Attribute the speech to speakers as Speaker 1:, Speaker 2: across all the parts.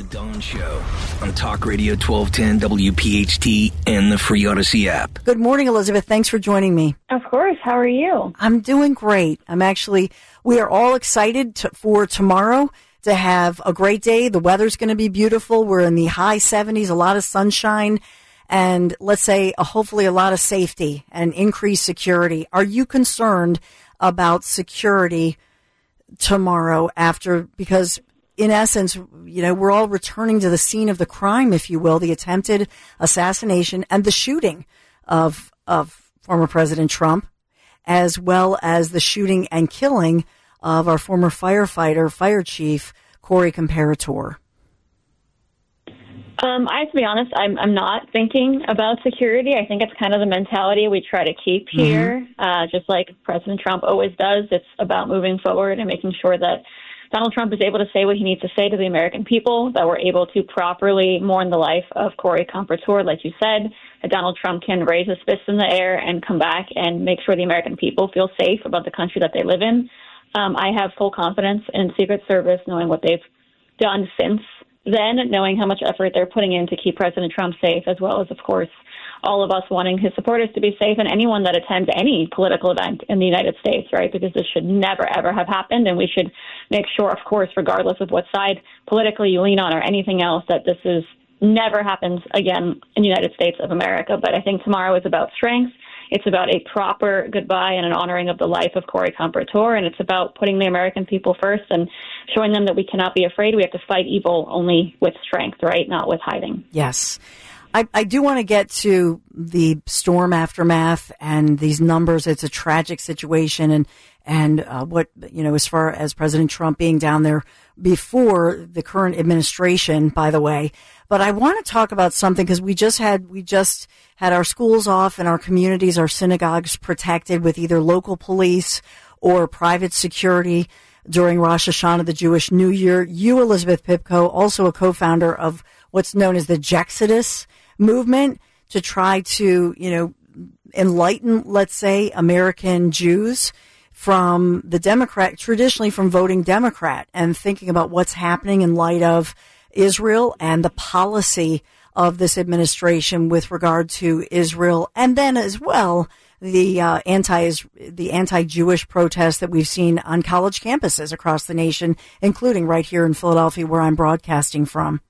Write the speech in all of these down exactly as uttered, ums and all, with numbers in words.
Speaker 1: Dawn Show on Talk Radio twelve ten W P H T and the free Odyssey app.
Speaker 2: Good morning, Elizabeth. Thanks for joining me.
Speaker 3: Of course. How are you?
Speaker 2: I'm doing great. I'm actually, we are all excited to, for tomorrow to have a great day. The weather's going to be beautiful. We're in the high seventies, a lot of sunshine, and let's say uh, hopefully a lot of safety and increased security. Are you concerned about security tomorrow after, because in essence, you know, we're all returning to the scene of the crime, if you will, the attempted assassination and the shooting of of former President Trump, as well as the shooting and killing of our former firefighter, fire chief, Corey Comparator.
Speaker 3: Um, I have to be honest, I'm I'm not thinking about security. I think it's kind of the mentality we try to keep here, mm-hmm. uh, just like President Trump always does. It's about moving forward and making sure that Donald Trump is able to say what he needs to say to the American people, that we're able to properly mourn the life of Corey Comparator, like you said, that Donald Trump can raise his fist in the air and come back and make sure the American people feel safe about the country that they live in. Um, I have full confidence in Secret Service, knowing what they've done since then, knowing how much effort they're putting in to keep President Trump safe, as well as, of course, all of us wanting his supporters to be safe and anyone that attends any political event in the United States, right? Because this should never, ever have happened. And we should make sure, of course, regardless of what side politically you lean on or anything else, that this is never happens again in the United States of America. But I think tomorrow is about strength. It's about a proper goodbye and an honoring of the life of Corey Comparator. And it's about putting the American people first and showing them that we cannot be afraid. We have to fight evil only with strength, right? Not with hiding.
Speaker 2: Yes. I, I do want to get to the storm aftermath and these numbers. It's a tragic situation. And, and uh, what, you know, as far as President Trump being down there before the current administration, by the way. But I want to talk about something because we just had, we just had our schools off and our communities, our synagogues protected with either local police or private security during Rosh Hashanah, the Jewish New Year. You, Elizabeth Pipko, also a co-founder of what's known as the Jexodus movement, to try to, you know, enlighten, let's say, American Jews from the Democrat, traditionally from voting Democrat, and thinking about what's happening in light of Israel and the policy of this administration with regard to Israel, and then as well the uh, anti the anti-Jewish protests that we've seen on college campuses across the nation, including right here in Philadelphia, where I'm broadcasting from.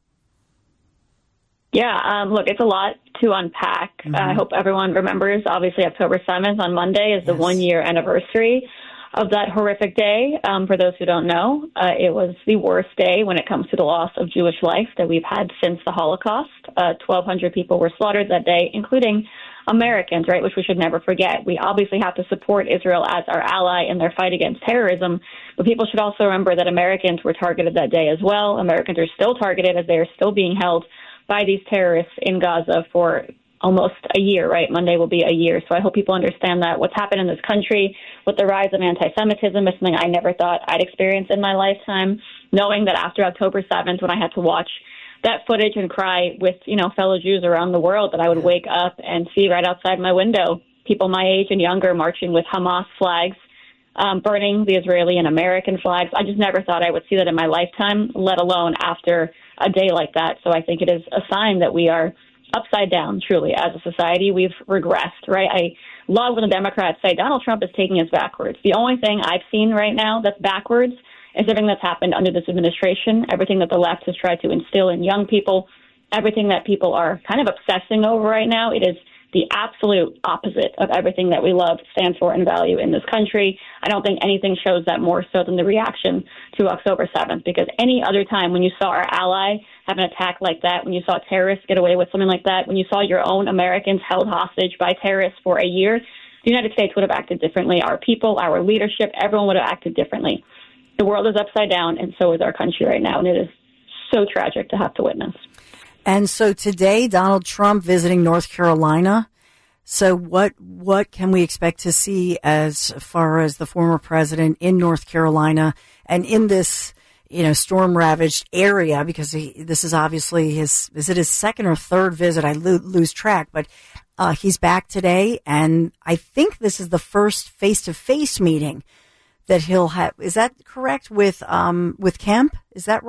Speaker 3: Yeah, um, look, it's a lot to unpack. Mm-hmm. Uh, I hope everyone remembers, obviously, October seventh on Monday is the yes. one-year anniversary of that horrific day. Um, for those who don't know, uh, it was the worst day when it comes to the loss of Jewish life that we've had since the Holocaust. Uh, twelve hundred people were slaughtered that day, including Americans, right, which we should never forget. We obviously have to support Israel as our ally in their fight against terrorism, but people should also remember that Americans were targeted that day as well. Americans are still targeted as they are still being held by these terrorists in Gaza for almost a year, right? Monday will be a year. So I hope people understand that what's happened in this country with the rise of anti-Semitism is something I never thought I'd experience in my lifetime, knowing that after October seventh, when I had to watch that footage and cry with, you know, fellow Jews around the world, that I would wake up and see right outside my window people my age and younger marching with Hamas flags, um, burning the Israeli and American flags. I just never thought I would see that in my lifetime, let alone after a day like that. So I think it is a sign that we are upside down, truly, as a society. We've regressed, right? I love when the Democrats say Donald Trump is taking us backwards. The only thing I've seen right now that's backwards is everything that's happened under this administration, everything that the left has tried to instill in young people, everything that people are kind of obsessing over right now. It is the absolute opposite of everything that we love, stand for, and value in this country. I don't think anything shows that more so than the reaction to October seventh, because any other time when you saw our ally have an attack like that, when you saw terrorists get away with something like that, when you saw your own Americans held hostage by terrorists for a year, the United States would have acted differently. Our people, our leadership, everyone would have acted differently. The world is upside down, and so is our country right now, and it is so tragic to have to witness.
Speaker 2: And so today, Donald Trump visiting North Carolina. So what what can we expect to see as far as the former president in North Carolina and in this, you know, storm-ravaged area? Because he, this is obviously his, is it his second or third visit? I lo- lose track, but uh, he's back today. And I think this is the first face-to-face meeting that he'll have. Is that correct with um with Kemp? Is that right?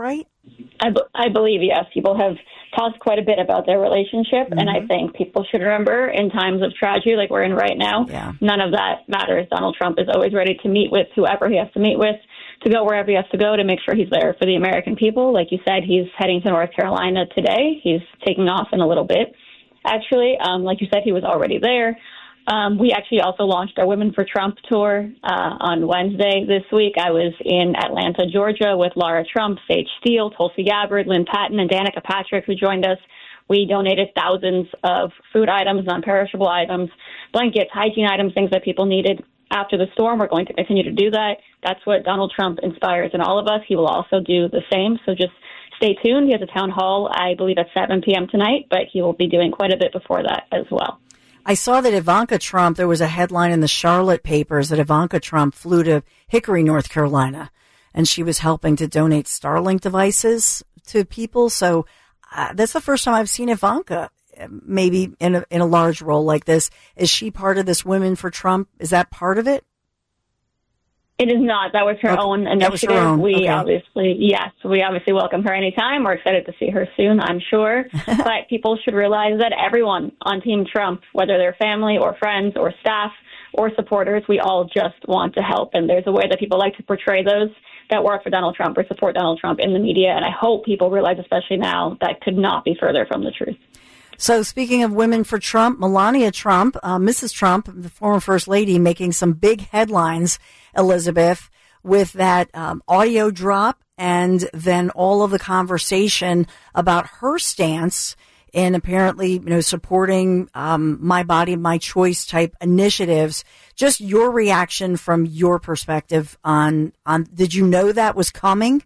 Speaker 3: I, b- I believe, yes. People have talked quite a bit about their relationship, mm-hmm. and I think people should remember in times of tragedy like we're in right now,
Speaker 2: yeah.
Speaker 3: none of that matters. Donald Trump is always ready to meet with whoever he has to meet with, to go wherever he has to go to make sure he's there for the American people. Like you said, he's heading to North Carolina today. He's taking off in a little bit. Actually, um, like you said, he was already there. Um, we actually also launched our Women for Trump tour uh, on Wednesday this week. I was in Atlanta, Georgia with Lara Trump, Sage Steele, Tulsi Gabbard, Lynn Patton, and Danica Patrick, who joined us. We donated thousands of food items, non-perishable items, blankets, hygiene items, things that people needed after the storm. We're going to continue to do that. That's what Donald Trump inspires in all of us. He will also do the same. So just stay tuned. He has a town hall, I believe, at seven p.m. tonight, but he will be doing quite a bit before that as well.
Speaker 2: I saw that Ivanka Trump, there was a headline in the Charlotte papers that Ivanka Trump flew to Hickory, North Carolina, and she was helping to donate Starlink devices to people. So uh, that's the first time I've seen Ivanka maybe in a, in a large role like this. Is she part of this Women for Trump? Is that part of it?
Speaker 3: It is not. That was her
Speaker 2: okay.
Speaker 3: own initiative.
Speaker 2: That was her own.
Speaker 3: We
Speaker 2: okay.
Speaker 3: obviously, yes, we obviously welcome her anytime. We're excited to see her soon, I'm sure. But people should realize that everyone on Team Trump, whether they're family or friends or staff or supporters, we all just want to help. And there's a way that people like to portray those that work for Donald Trump or support Donald Trump in the media. And I hope people realize, especially now, that could not be further from the truth.
Speaker 2: So speaking of Women for Trump, Melania Trump, uh, Missus Trump, the former First Lady, making some big headlines, Elizabeth, with that um, audio drop and then all of the conversation about her stance in apparently, you know, supporting um, My Body, My Choice type initiatives. Just your reaction from your perspective on, on did you know that was coming?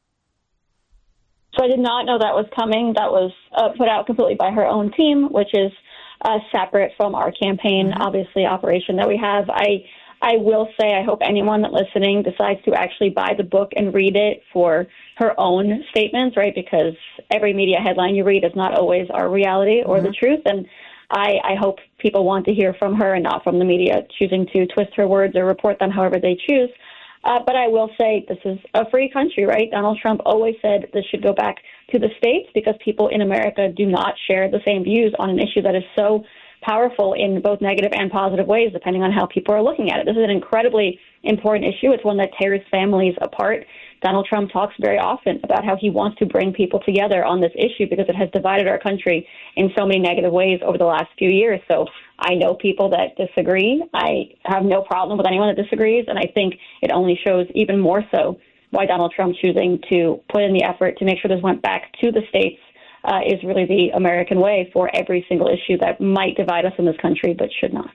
Speaker 3: So I did not know that was coming. That was uh, put out completely by her own team, which is uh, separate from our campaign, mm-hmm. obviously, operation that we have. I I will say I hope anyone listening decides to actually buy the book and read it for her own statements, right? Because every media headline you read is not always our reality or mm-hmm. the truth. And I, I hope people want to hear from her and not from the media choosing to twist her words or report them however they choose. Uh, but I will say this is a free country, right? Donald Trump always said this should go back to the states because people in America do not share the same views on an issue that is so powerful in both negative and positive ways, depending on how people are looking at it. This is an incredibly important issue. It's one that tears families apart. Donald Trump talks very often about how he wants to bring people together on this issue because it has divided our country in so many negative ways over the last few years. So I know people that disagree. I have no problem with anyone that disagrees, and I think it only shows even more so why Donald Trump choosing to put in the effort to make sure this went back to the states uh, is really the American way for every single issue that might divide us in this country but should not.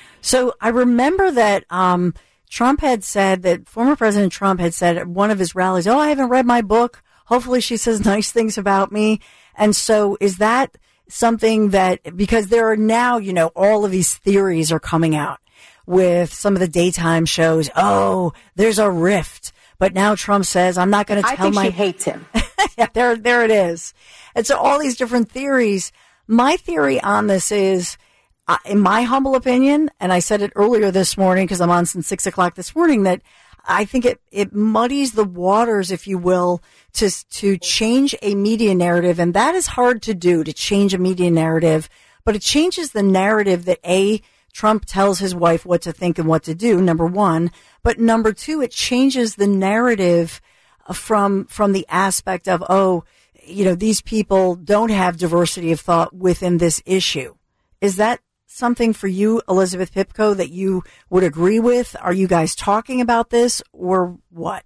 Speaker 2: So I remember that um, Trump had said that former President Trump had said at one of his rallies, oh, I haven't read my book. Hopefully she says nice things about me. And so is that something that, because there are now, you know, all of these theories are coming out with some of the daytime shows. Oh, there's a rift. But now Trump says, I'm not going to tell
Speaker 4: I think
Speaker 2: my...
Speaker 4: she hates him.
Speaker 2: Yeah, there, there it is. And so all these different theories. My theory on this is, uh, in my humble opinion, and I said it earlier this morning because I'm on since six o'clock this morning, that I think it, it muddies the waters, if you will, to, to change a media narrative. And that is hard to do, to change a media narrative. But it changes the narrative that, A, Trump tells his wife what to think and what to do, number one. But number two, it changes the narrative from, from the aspect of, oh, you know, these people don't have diversity of thought within this issue. Is that something for you, Elizabeth Pipko, that you would agree with? Are you guys talking about this or what?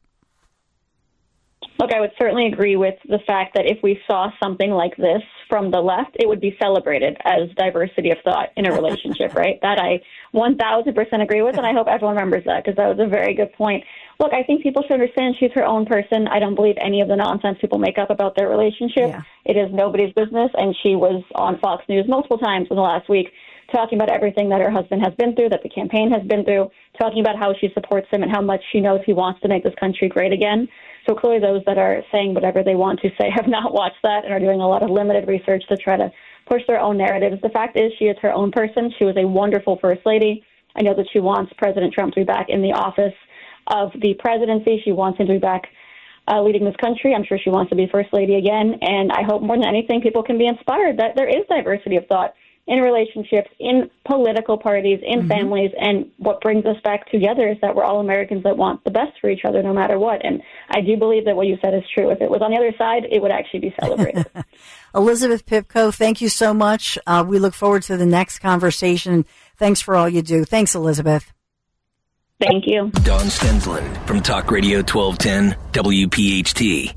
Speaker 3: Look, I would certainly agree with the fact that if we saw something like this from the left, it would be celebrated as diversity of thought in a relationship, right? That I one thousand percent agree with, and I hope everyone remembers that because that was a very good point. Look, I think people should understand she's her own person. I don't believe any of the nonsense people make up about their relationship. Yeah. It is nobody's business, and she was on Fox News multiple times in the last week talking about everything that her husband has been through, that the campaign has been through, talking about how she supports him and how much she knows he wants to make this country great again. So clearly those that are saying whatever they want to say have not watched that and are doing a lot of limited research to try to push their own narratives. The fact is she is her own person. She was a wonderful first lady. I know that she wants President Trump to be back in the office of the presidency. She wants him to be back uh, leading this country. I'm sure she wants to be First Lady again. And I hope more than anything, people can be inspired that there is diversity of thought in relationships, in political parties, in mm-hmm. families. And what brings us back together is that we're all Americans that want the best for each other no matter what. And I do believe that what you said is true. If it was on the other side, it would actually be celebrated.
Speaker 2: Elizabeth Pipko, thank you so much. Uh, we look forward to the next conversation. Thanks for all you do. Thanks, Elizabeth.
Speaker 3: Thank you.
Speaker 1: Dawn Stensland from Talk Radio twelve ten W P H T.